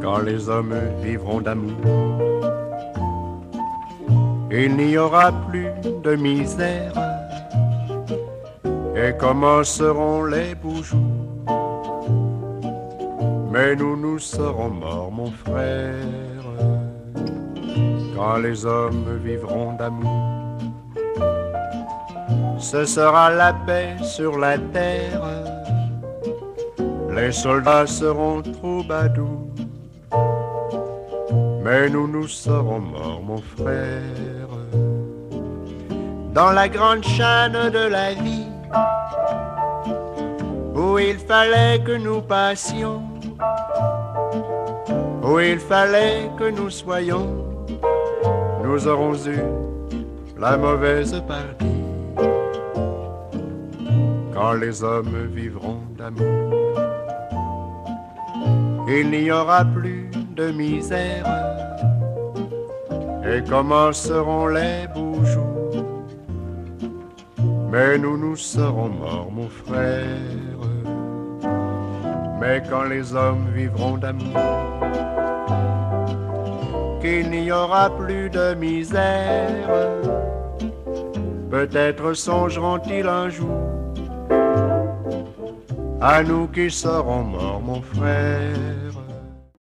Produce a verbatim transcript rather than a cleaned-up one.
quand les hommes vivront d'amour, il n'y aura plus de misère et commenceront les beaux jours. Mais nous, nous serons morts, mon frère, quand les hommes vivront d'amour. Ce sera la paix sur la terre, les soldats seront troubadours, mais nous, nous serons morts, mon frère, dans la grande chaîne de la vie, où il fallait que nous passions, où il fallait que nous soyons, nous aurons eu la mauvaise partie. Quand les hommes vivront d'amour, il n'y aura plus de misère et commenceront les beaux jours. Mais nous, nous serons morts, mon frère. Mais quand les hommes vivront d'amour, qu'il n'y aura plus de misère, peut-être songeront-ils un jour à nous qui serons morts, mon frère.